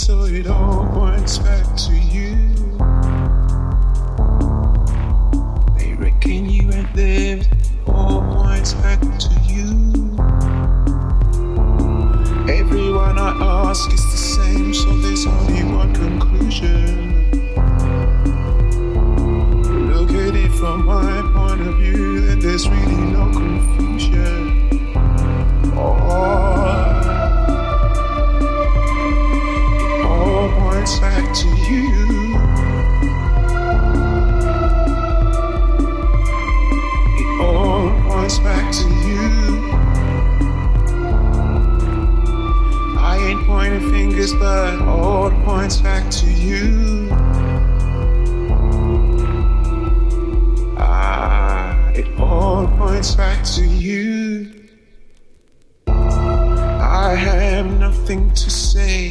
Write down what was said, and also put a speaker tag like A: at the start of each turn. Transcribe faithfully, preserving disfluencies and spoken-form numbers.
A: so it all points back to you. They reckon you ain't lived, all points back to you. Everyone I ask is the same, so there's only one conclusion. Look at it from my point of view, then there's really no confusion. Oh, it all points back to you. It all points back to you. I ain't pointing fingers, but all points back to you. Ah, it all points back to you. I have nothing to say,